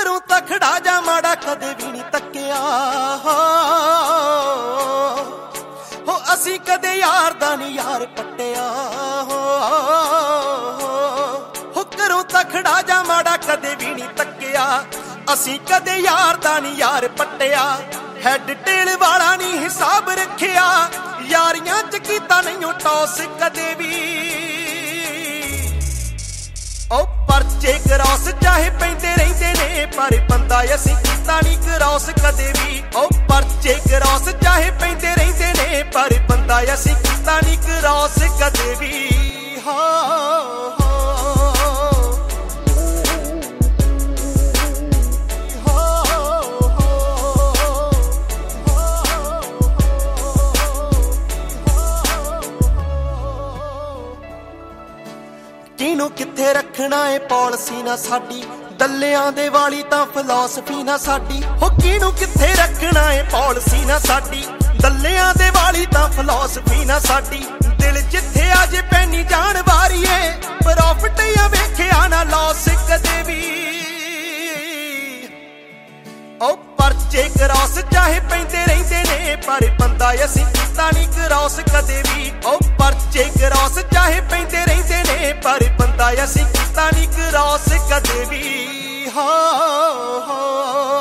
ਘਰੋਂ ਤਾਂ ਖੜਾ ਜਾ ਮਾੜਾ ਕਦੇ ਵੀ ਨਹੀਂ ਤੱਕਿਆ ਹੋ ਅਸੀਂ ਕਦੇ ਯਾਰ ਦਾ ਨਹੀਂ ਯਾਰ ਪੱਟਿਆ ਹੋ ਘਰੋਂ ਤਾਂ ਖੜਾ ਜਾ ਮਾੜਾ ਕਦੇ ਵੀ ਨਹੀਂ ਤੱਕਿਆ ਅਸੀਂ ਕਦੇ ਯਾਰ ਦਾ ਨਹੀਂ ਯਾਰ ਪੱਟਿਆ ਹੈ ਡਿਟੇਲ ਵਾਲਾ ਨਹੀਂ ਹਿਸਾਬ ਰੱਖਿਆ ਯਾਰੀਆਂ ਚ ਕੀਤਾ ਨਹੀਂ ਟੌਸ ਕਦੇ ਵੀ ਉਹ ਪਰਚੇ ਕ੍ਰਾਸ ਚਾਹੇ ਪੈਂਦੇ ਰਹਿੰਦੇ ਨੇ ਪਰ ਬੰਦਾ ਅਸੀਂ ਕੀਤਾ ਨਹੀਂ ਕ੍ਰਾਸ ਕਦੇ ਵੀ ਉਹ ਪਰਚੇ ਕ੍ਰਾਸ ਚਾਹੇ ਪੈਂਦੇ ਰਹਿੰਦੇ ਨੇ ਪਰ ਬੰਦਾ ਅਸੀਂ ਕੀਤਾ ਨਹੀਂ ਕ੍ਰਾਸ ਕਦੇ ਵੀ ਕਿਨੂੰ ਕਿੱਥੇ ਰੱਖਣਾ ਏ ਪਾਲਿਸੀ ਨਾ ਸਾਡੀ ਦੱਲਿਆਂ ਦੇ ਵਾਲੀ ਤਾਂ ਫਿਲਾਸਫੀ ਨਾ ਸਾਡੀ ਹੋ ਕਿਨੂੰ ਕਿੱਥੇ ਰੱਖਣਾ ਏ ਪਾਲਿਸੀ ਨਾ ਸਾਡੀ ਦੱਲਿਆਂ ਦੇ ਵਾਲੀ ਤਾਂ ਫਿਲਾਸਫੀ ਨਾ ਸਾਡੀ ਦਿਲ ਜਿੱਥੇ ਆ ਜੇ ਪੈਣੀ ਜਾਣ ਵਾਰੀਏ ਪ੍ਰੋਫਿਟ ਆ ਵੇਖਿਆ ਨਾ ਲਾਸ ਕਦੇ ਵੀ ਉਹ ਪਰਚੇ ਕ੍ਰਾਸ ਚਾਹੇ ਪੈਂਦੇ ਰਹਿੰਦੇ ਨੇ ਪਰ ਬੰਦਾ ਅਸੀਂ ਕੀਤਾ ਨਹੀਂ ਕ੍ਰਾਸ ਕਦੇ ਵੀ ਉਹ ਪਰਚੇ ਕ੍ਰਾਸ ਚਾਹੇ ਪੈਂਦੇ ਰਹਿੰਦੇ ਨੇ ਪਰ ਬੰਦਾ ਅਸੀਂ ਕੀਤਾ ਨਹੀਂ ਕ੍ਰਾਸ ਕਦੇ ਵੀ